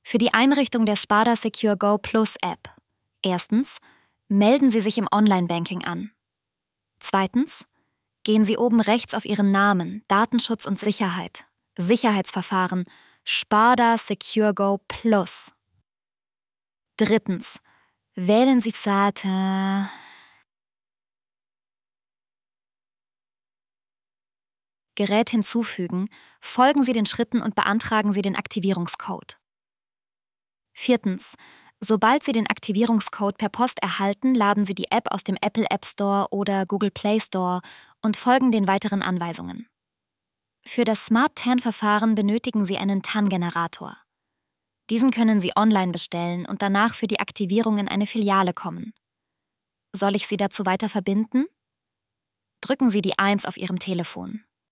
Für die Einrichtung der Sparda Secure Go Plus App. Erstens, melden Sie sich im Online-Banking an. Zweitens, gehen Sie oben rechts auf Ihren Namen, Datenschutz und Sicherheit, Sicherheitsverfahren, Sparda Secure Go Plus. Drittens, wählen Sie Seite. Gerät hinzufügen, folgen Sie den Schritten und beantragen Sie den Aktivierungscode. Viertens, sobald Sie den Aktivierungscode per Post erhalten, laden Sie die App aus dem Apple App Store oder Google Play Store und folgen den weiteren Anweisungen. Für das Smart-TAN-Verfahren benötigen Sie einen TAN-Generator. Diesen können Sie online bestellen und danach für die Aktivierung in eine Filiale kommen. Soll ich Sie dazu weiter verbinden? Drücken Sie die 1 auf Ihrem Telefon.